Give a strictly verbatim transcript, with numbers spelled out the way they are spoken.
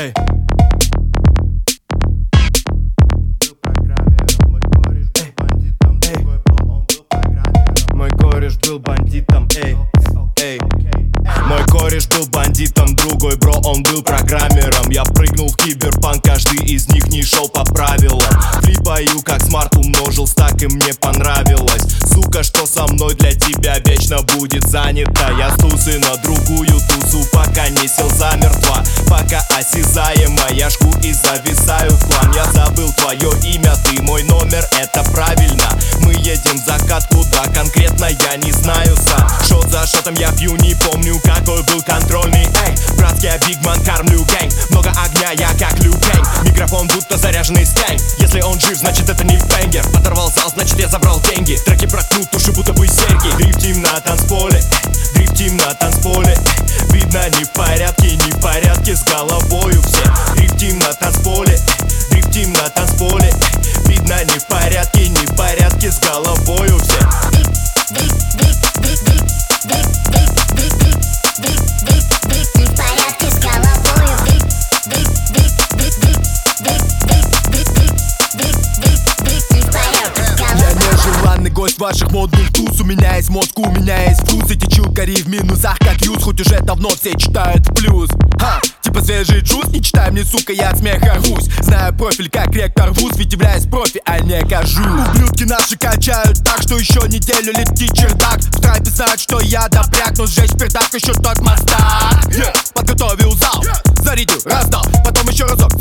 Эй. Мой кореш был бандитом, эй, эй. Мой кореш был бандитом, другой бро, он был программером. Я прыгнул в киберпанк, каждый из них не шел по правилам. Флипаю, как смарт умножил стак, и мне понравилось. Сука, что со мной для тебя вечно будет занято. Я с тусы на другую тусу, пока не сел замертво. Пока осязаемо, я жгу и зависаю в хлам. Я забыл твое имя, ты мой номер, это правильно. Мы едем в закат, куда конкретно я не знаю сам. Шот за шотом я пью, не помню какой был контрольный. Эй, братский я бигман, кормлю гэнг. Много огня, я как Лю Кэнг. Микрофон будто заряженный стянг. Если он жив, значит это не бэнгер. Подорвал зал, значит я забрал деньги. Треки проткнут уши, будто бы серьги. Дрифтим на танцполе, дрифтим на танцполе. Видно не в порядке, не в порядке с головою все. Дрифтим на танцполе, дрифтим на танцполе. Видно не в порядке, не в порядке с головою все. Гость ваших модных туз. У меня есть мозг, у меня есть вкус. Эти чукари в минусах как юз. Хоть уже давно все читают в плюс. Ха, типа свежий джуз. Не читай мне, сука, я от смеха рвусь. Знаю профиль как ректор вуз. Ведь являюсь профи, а не кажу. Ублюдки наши качают так, что еще неделю летит чердак. В трапе знают, что я допряг, но сжечь пердак еще тот мастак. yeah. Подготовил зал, зарядил, раздал. Потом еще разок